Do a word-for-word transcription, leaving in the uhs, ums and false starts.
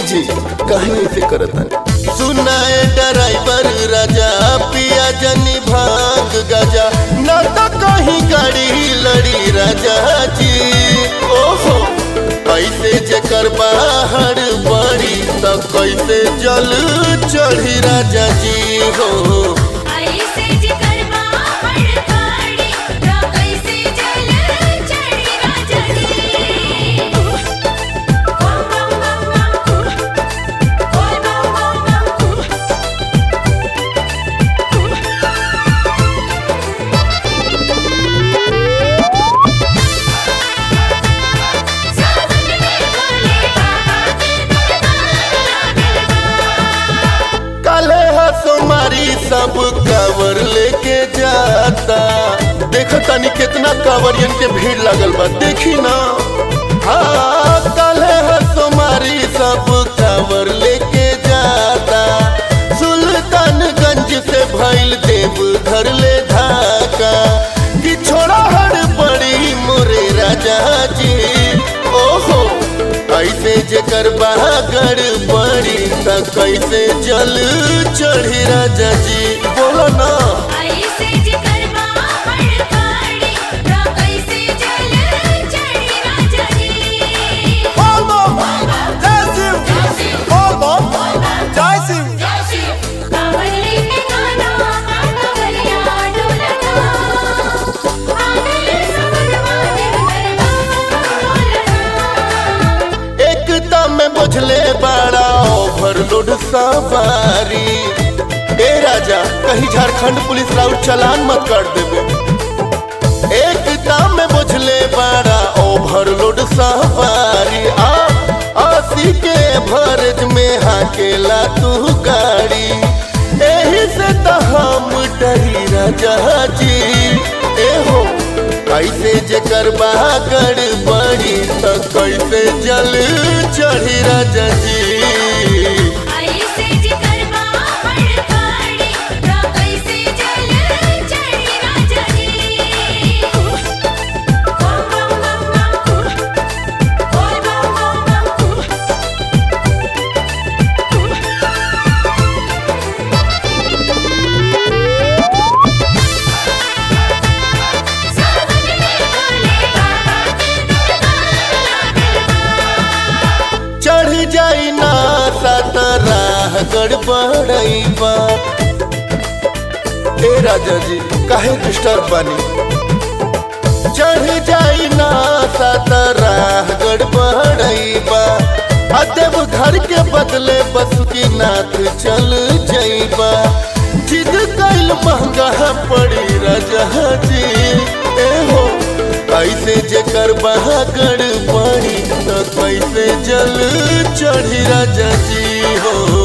जी कहीं ऐसे करता सुनाए ड्राइवर राजा पिया जनी भाग गजा न तो कहीं गाड़ी लड़ी राजा जी। ओहो कैसे जेकर बाहर बड़ी तो कैसे जल चढ़ी राजा जी हो। सब कावर लेके जाता देखो तनी कितना कावरियन के भीड़ लगल बा देखी ना। हाँ कल है तुम्हारी सब कावर लेके जाता सुल्तानगंज से भइल देवघर ले धाका कि छोड़ा हड़ बड़ी मोरे राजा जी। ओहो कैसे जेकर बागड़ बड़ी त कैसे जल चढ़ी राजा जी बोलो ना। बुझले बड़ा ओवरलोड सवारी ए राजा कहीं झारखंड पुलिस राउट चलान मत कर देवे। एक दाम में बुझले बड़ा ओवरलोड सवारी आ अस्सी के भरज में हाकेला तू गाड़ी एही से तो हम डरी राजा जी। ए हो कैसे जेकर बागड़ बड़ी तो कैसे जल चढ़ी राजा जी। जाई ना राह गड़बड़ई बा ए राजा जी काहे डिस्टर्ब बानी चढ़ जाई ना राह गड़बड़ई बा अदेव घर के बदले बासुकीनाथ चल जाइबा जिद कैल महंगा पड़ी राजा जी। ए हो कैसे जेकर बागड़ बड़ी तो कैसे जल चढ़ी राजा जी हो।